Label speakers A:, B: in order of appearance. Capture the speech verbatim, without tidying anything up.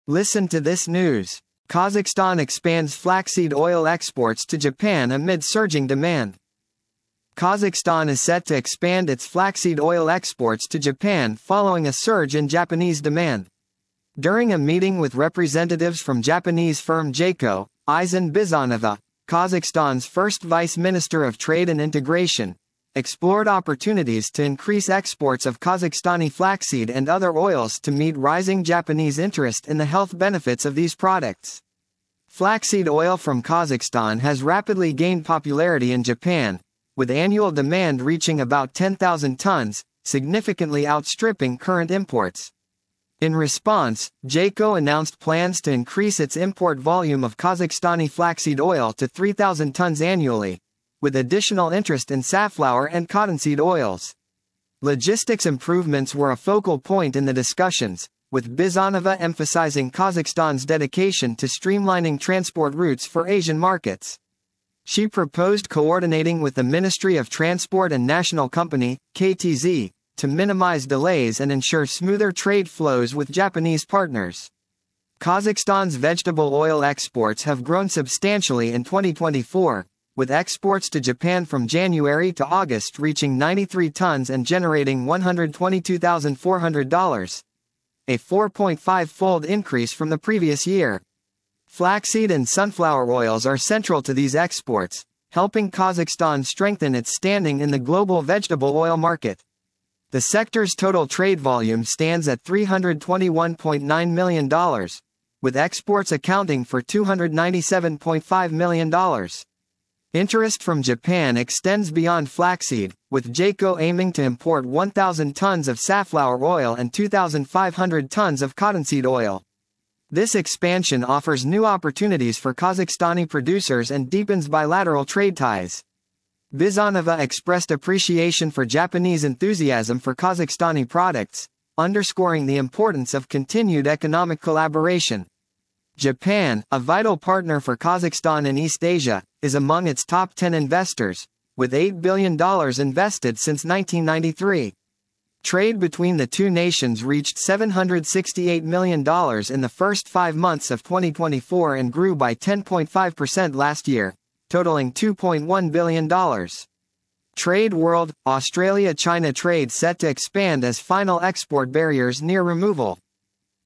A: Listen to this news. Kazakhstan expands flaxseed oil exports to Japan amid surging demand. Kazakhstan is set to expand its flaxseed oil exports to Japan following a surge in Japanese demand. During a meeting with representatives from Japanese firm Jayco, Izan Bizanova, Kazakhstan's first Vice Minister of Trade and Integration, explored opportunities to increase exports of Kazakhstani flaxseed and other oils to meet rising Japanese interest in the health benefits of these products. Flaxseed oil from Kazakhstan has rapidly gained popularity in Japan, with annual demand reaching about ten thousand tons, significantly outstripping current imports. In response, Jayco announced plans to increase its import volume of Kazakhstani flaxseed oil to three thousand tons annually, with additional interest in safflower and cottonseed oils. Logistics improvements were a focal point in the discussions, with Bizanova emphasizing Kazakhstan's dedication to streamlining transport routes for Asian markets. She proposed coordinating with the Ministry of Transport and National Company, K T Z, to minimize delays and ensure smoother trade flows with Japanese partners. Kazakhstan's vegetable oil exports have grown substantially in twenty twenty-four, with exports to Japan from January to August reaching ninety-three tons and generating one hundred twenty-two thousand four hundred dollars, a four point five fold increase from the previous year. Flaxseed and sunflower oils are central to these exports, helping Kazakhstan strengthen its standing in the global vegetable oil market. The sector's total trade volume stands at three hundred twenty-one point nine million dollars, with exports accounting for two hundred ninety-seven point five million dollars. Interest from Japan extends beyond flaxseed, with Jayco aiming to import one thousand tons of safflower oil and two thousand five hundred tons of cottonseed oil. This expansion offers new opportunities for Kazakhstani producers and deepens bilateral trade ties. Bizanova expressed appreciation for Japanese enthusiasm for Kazakhstani products, underscoring the importance of continued economic collaboration. Japan, a vital partner for Kazakhstan in East Asia, is among its top ten investors, with eight billion dollars invested since nineteen ninety-three. Trade between the two nations reached seven hundred sixty-eight million dollars in the first five months of twenty twenty-four and grew by ten point five percent last year, totaling two point one billion dollars. Trade World, Australia-China trade set to expand as final export barriers near removal.